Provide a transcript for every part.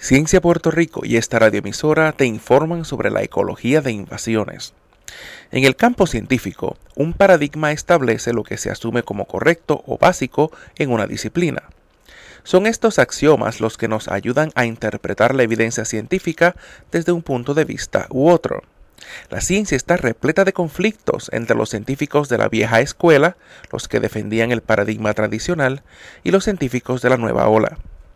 Ciencia Puerto Rico y esta radioemisora te informan sobre la ecología de invasiones. En el campo científico, un paradigma establece lo que se asume como correcto o básico en una disciplina. Son estos axiomas los que nos ayudan a interpretar la evidencia científica desde un punto de vista u otro. La ciencia está repleta de conflictos entre los científicos de la vieja escuela, los que defendían el paradigma tradicional, y los científicos de la nueva ola.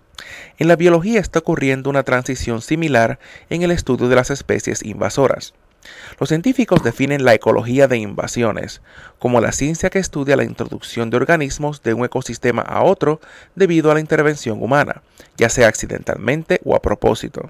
En la biología está ocurriendo una transición similar en el estudio de las especies invasoras. Los científicos definen la ecología de invasiones como la ciencia que estudia la introducción de organismos de un ecosistema a otro debido a la intervención humana, ya sea accidentalmente o a propósito.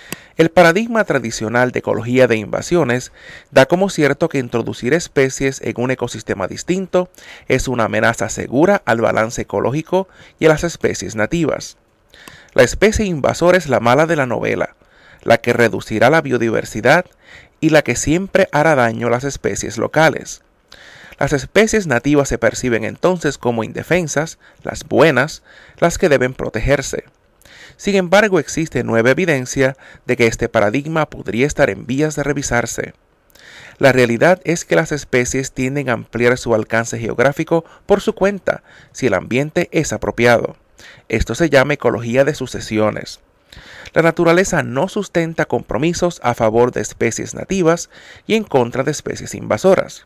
El paradigma tradicional de ecología de invasiones da como cierto que introducir especies en un ecosistema distinto es una amenaza segura al balance ecológico y a las especies nativas. La especie invasora es la mala de la novela, la que reducirá la biodiversidad y la que siempre hará daño a las especies locales. Las especies nativas se perciben entonces como indefensas, las buenas, las que deben protegerse. Sin embargo, existe nueva evidencia de que este paradigma podría estar en vías de revisarse. La realidad es que las especies tienden a ampliar su alcance geográfico por su cuenta, si el ambiente es apropiado. Esto se llama ecología de sucesiones. La naturaleza no sustenta compromisos a favor de especies nativas y en contra de especies invasoras.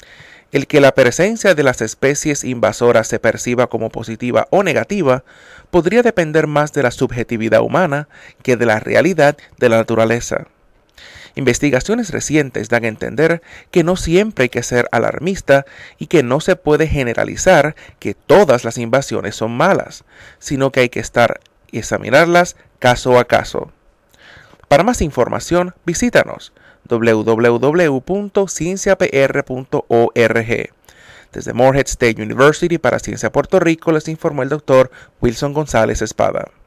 El que la presencia de las especies invasoras se perciba como positiva o negativa podría depender más de la subjetividad humana que de la realidad de la naturaleza. Investigaciones recientes dan a entender que no siempre hay que ser alarmista y que no se puede generalizar que todas las invasiones son malas, sino que hay que examinarlas caso a caso. Para más información, visítanos www.cienciapr.org. Desde Morehead State University para Ciencia Puerto Rico les informó el Dr. Wilson González Espada.